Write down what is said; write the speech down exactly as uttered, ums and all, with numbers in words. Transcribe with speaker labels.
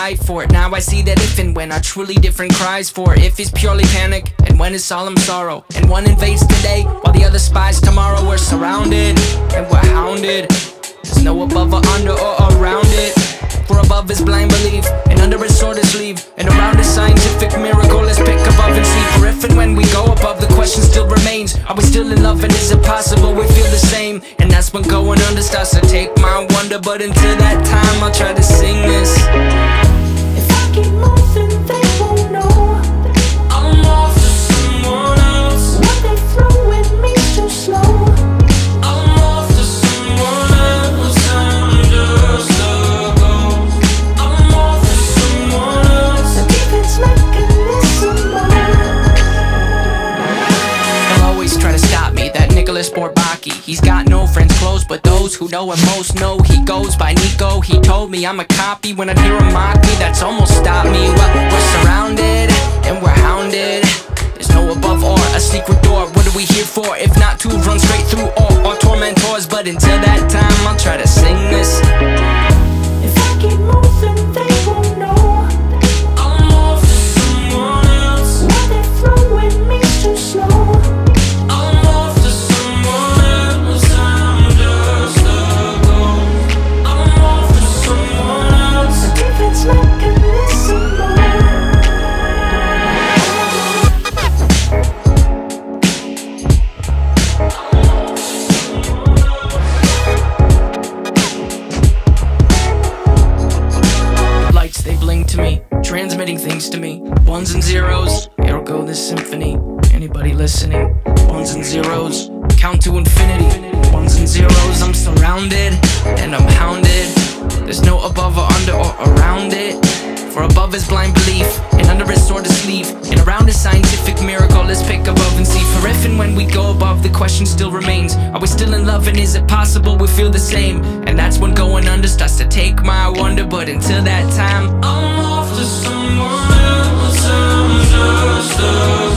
Speaker 1: fight for it. Now I see that if and when are truly different cries for it. If is purely panic, and when is solemn sorrow. And one invades today, while the other spies tomorrow. We're surrounded, and we're hounded. There's no above or under or around it. For above is blind belief, and under is sword is sleeve, and around is scientific miracle. Let's pick above and see. For if and when we go above, the question still remains: are we still in love, and is it possible we feel the same? And that's when going under starts to take my wonder. But until that time, I'll try to sing this.
Speaker 2: If I keep moving, they won't know
Speaker 1: I'm off to someone else.
Speaker 2: what they throw at me too slow.
Speaker 1: I'm off to someone else. I'm just a ghost. I'm off to someone else.
Speaker 2: The defense mechanism
Speaker 1: They'll always try to stop me, that Nicholas Bourbaki. He's got no friends close, but those who know him most know he goes by Nico. He told me I'm a copy. When I hear him mock me, that's almost stopped me. Well, we're surrounded, and we're hounded. There's no above or a secret door. What are we here for, if not to run straight through all our tormentors? But until that time, I'll try to sing this.
Speaker 2: If I keep moving, they won't know
Speaker 1: I'm off to someone else.
Speaker 2: what they throw at me too slow.
Speaker 1: I'm off to someone else. I'm just a ghost. I'm off to someone else.
Speaker 2: The defense mechanism
Speaker 1: Lights, they bling to me, transmitting things to me. Ones and zeros, ergo this symphony. Anybody listening? Ones and zeros, count to infinity. Ones and zeros, I'm surrounded, and I'm hounded. There's no above or under or around it. For above is blind belief, and under is sword is sleeve, and around is scientific miracle. Let's pick above and see. For if and when we go above, the question still remains: are we still in love, and is it possible we feel the same? And that's when going under starts to take my wonder. But until that time, I'm off to someone else. I'm just a